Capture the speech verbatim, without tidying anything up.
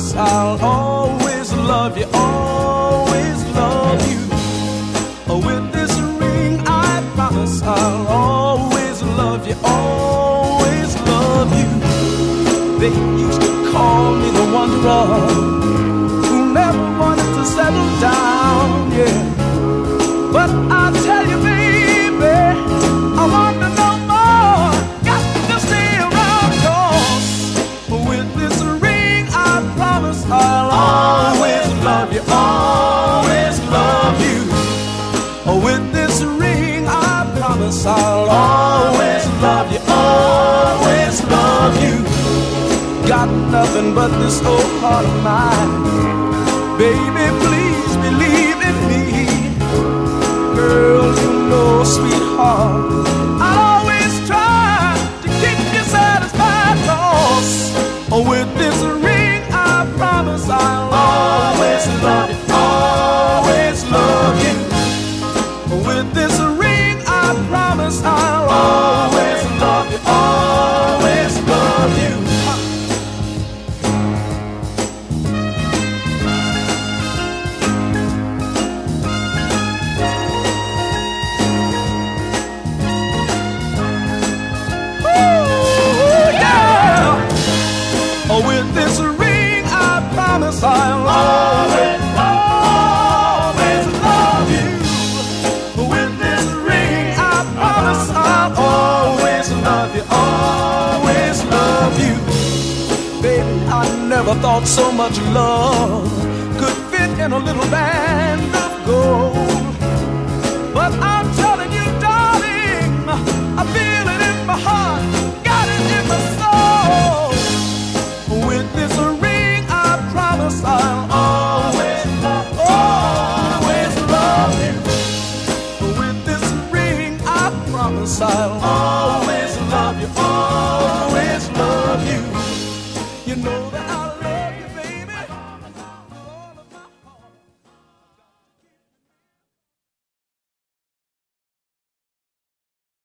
promise I'll always love you, always love you. With this ring I promise I'll always love you, always love you. They used to call me the wanderer who never wanted to settle down, yeah. But I tell you, baby, I want to know more. Got to stay around, 'cause with this ring I promise I'll always love you, always love you. With this ring I promise I'll always love you, always love you. Got nothing but this old heart of mine. Baby, please believe in me. Girl, you know, sweetheart, I'll always try to keep you satisfied, 'cause with this ring I promise I'll always love you, always love you. With this ring I promise I'll always love you, always love you. With this ring I promise I'll always, always love you. With this ring I promise I'll always love you, always love you. Baby, I never thought so much love could fit in a little band of gold.